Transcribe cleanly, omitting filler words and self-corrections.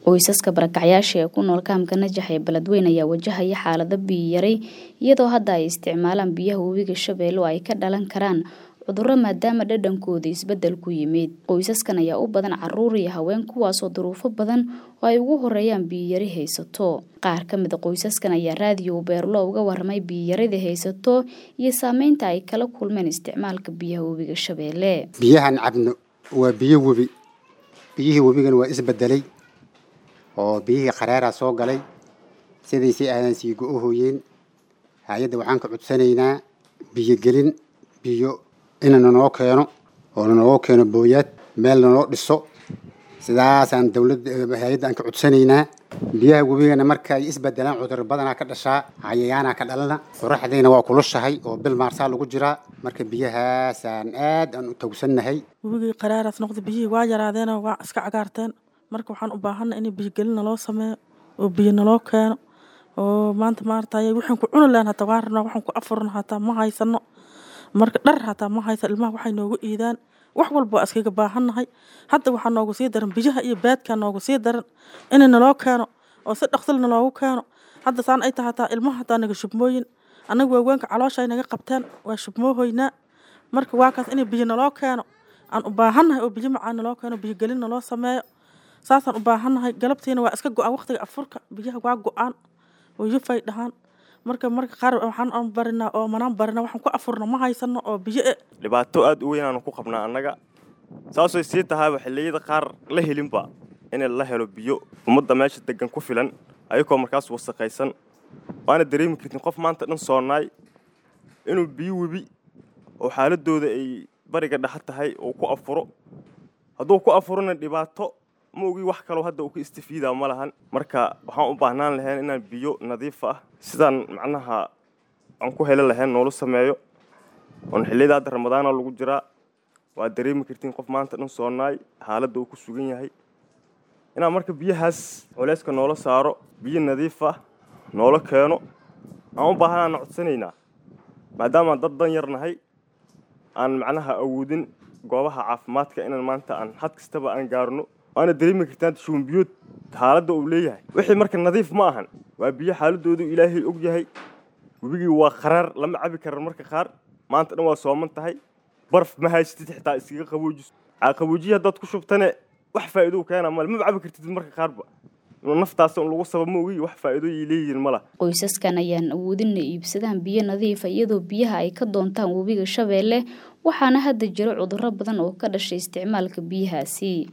Qoysaska barakacyaasha ee ku nool kaamka Najax ee Beledweyne ayaa wajahaya xaalado biyo yari iyadoo hadda ay isticmaalaan biyaha webiga Shabeelle oo ay ka dhalan karaan cudurro maadaama dhadhankooda isbedel ku yimid. Qoysaskan ayaa u badan carruur iyo haween kuwaas oo duruufo badan oo ay ugu horeeyaan biyo yari haysato. Qaar ka mid ah qoysaskan ayaa raadiyo Beerlo uga warramay biyo yarida haysato iyo saameynta ay kala kulmeen isticmaalka biyaha webiga Shabeelle. Biyahan cabno waa biyo webi. Biyihii webigan waa isbedelay oo biyihii qaraara soo galay sidiisii aadan sii go'ohooyeen. Hay'adda waxaan ka codsanaynaa biyo gelin biyo inaan noo keeno oo noo keeno booyad meel noo dhiso sidaasaan dawladda hay'adda aan ka codsanaynaa. Biyaha webigana marka ay isbedelaan cudur badan ka dhashaa cayayaana ka dhalana qoraxdeena waa kulushahay oo bil maarsa lagu jiraa marka biyahaasaan aad aan u tawsanahay. Webigii qaraaras noqday biyihii waa yaraadeen oo waa iska cagaarteen marka waxaan u baahanay in biyo gelin loo sameeyo oo biyo naloo keeno oo maanta maartay waxaan ku cuni lahayn hata waarna waxaan ku afurna hata ma haysano marka dhar hata ma haysan ilmaha waxay noogu iidaan wax walba askaga baahanahay hadda waxaan noogu sii daran biyaha iyo baadka noogu sii daran in naloo keeno oo si dhaqsalna loogu keeno hadda saan ay tahay hata ilmaha hata naga shubmooyin anagu waaweynka caloosha ay naga qabtaan waa shubmoohoyna marka waa kaas in biyo naloo keeno aan u baahanahay oo biyo macaan naloo keeno biyo gelin naloo sameeyo saasaan u baahanahay galabtiina waa iska go'an waqtiga afurka biyaha waa go'an oo yufay dhahan marka qaar waxaan barinaa oo manaan barina waxaan ku afurna ma haysano oo biyo dhibaato aad u weyn aan ku qabnaa annaga saasoo sii tahay xilliyada qaar la helinba in la helo biyo ummadda meesha degan ku filan ayagoo markaas wasaqaysan waana dareemi kartin qof maanta dhan soonaay inuu biyo webi oo xaaladooda ay bariga dhax tahay oo ku afuro hadduu ku afurna dhibaato ma ogi wax kale hadda uu ka istifiidaa ma lahan marka waxaan u baahnaan lahayn inaan biyo nadiif ah sidaan macnaha aan ku heli lahayn noolo sameeyo oo xilliyada hadda Ramadaan lagu jiraa waa dareemi kartiin qof maanta dhan soonaay xaaladda uu ku sugan yahay inaan marka biyahaas culayska noolo saaro biyo nadiif ah noolo keeno aan u baahnaan codsanaynaa maadaama dad dan yarnahay aan macnaha awoodin goobaha caafimaadka inaan maanta aan had kastaba aan gaarno أنا دريمك كانت شو بيوت حالده أوليها وحي مركز نظيف ما هن وبيجي حالده إلهي أوجهي وبيجي وقرار لما عبي كرر مركز خار ما أنت نوا صومن تهاي برف ما هاي تحت سيق قبوجي عقبوجي هذا تكشف تنا وحفايدو كان عمال ما عبي كرت مركز خاربة نفط عصام الوصف موي وحفايدو يلي الملا qoysaskan ayaan awoodin iibsadaan biyo nadiif ah iyadoo biyaha ay ka doontaan webiga Shabeelle waxaana hadda jiro cudurro badan oo ka dhashay isticmaalka biyahaasi.